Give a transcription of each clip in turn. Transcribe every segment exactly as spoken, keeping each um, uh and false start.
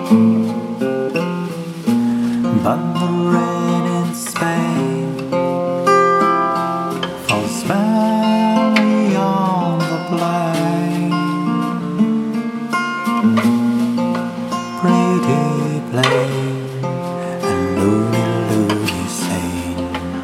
But the rain in Spain falls smelly on the plain. Pretty plain and Louie Louie sane.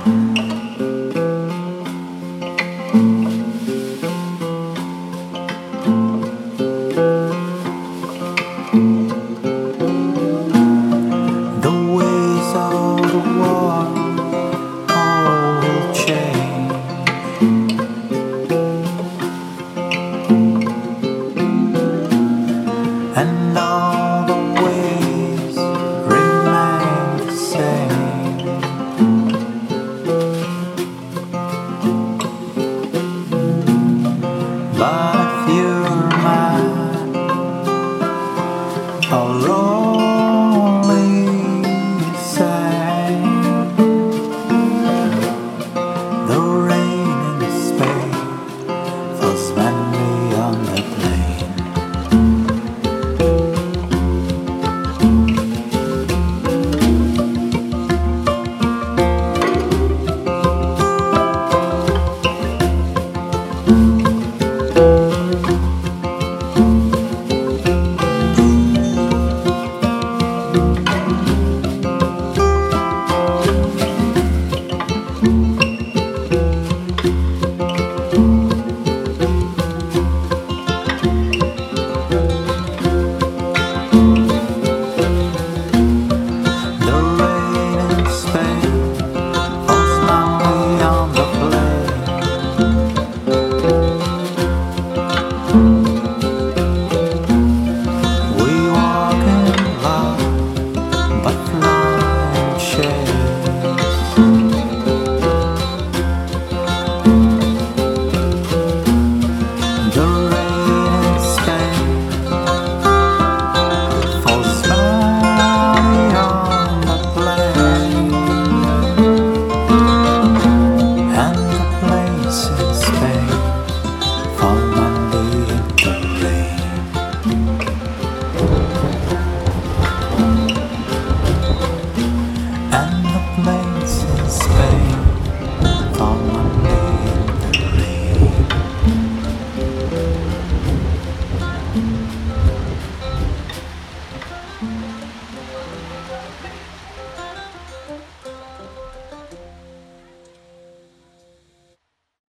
The ways of the war all will change, and all the ways remain the same. But if you're mine, I'll only say the rain in Spain falls madly on the plain.